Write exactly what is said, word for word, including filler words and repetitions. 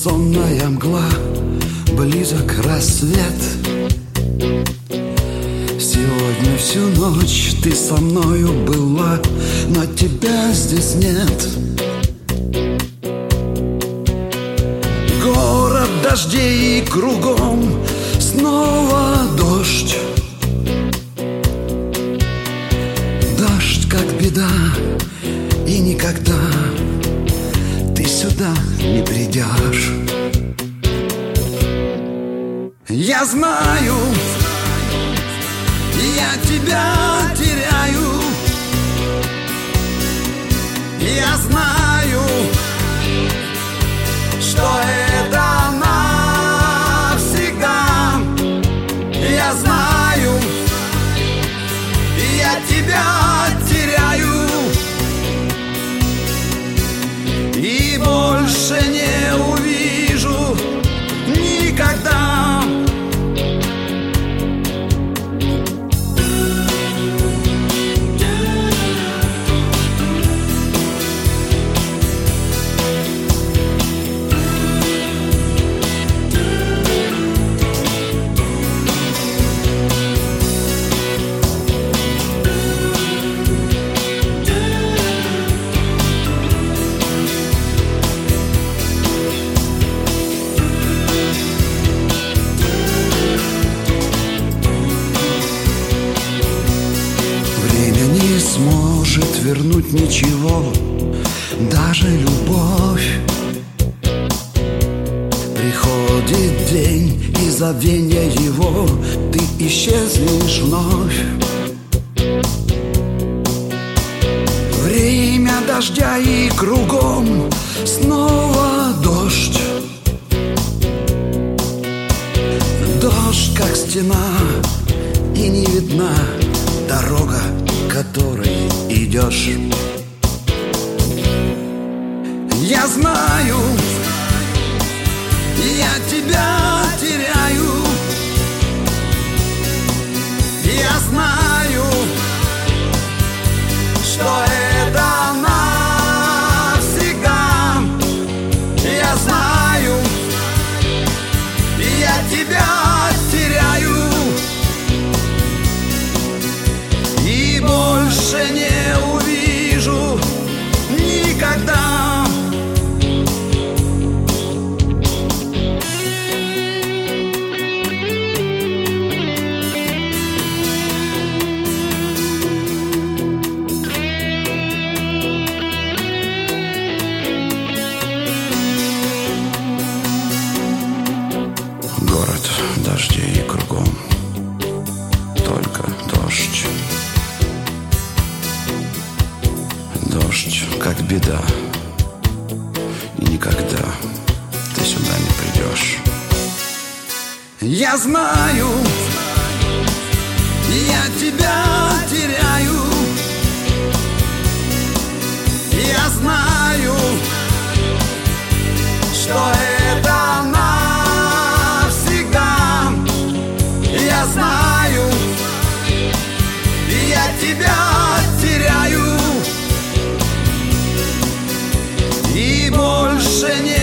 сонная мгла, близок рассвет. Сегодня всю ночь ты со мною была, но тебя здесь нет. Город дождей и кругом снова дождь. Дождь как беда, и никогда ты сюда не придешь. Я знаю, я тебя теряю. Я знаю, что это навсегда. Я знаю, я тебя теряю и больше не увижу никогда. Сможет вернуть ничего, даже любовь. Приходит день, и забвенья его ты исчезнешь вновь. Время дождя и кругом снова дождь. Дождь как стена, и не видна дорога, которой идешь. Я знаю, я тебя теряю. Я знаю, что это навсегда. Я знаю, я тебя теряю и больше не увижу никогда. Город дождей кругом, только дождь. Дождь как беда, и никогда ты сюда не придешь. Я знаю, я тебя теряю. Я знаю, что это навсегда. Я знаю, я тебя теряю и больше не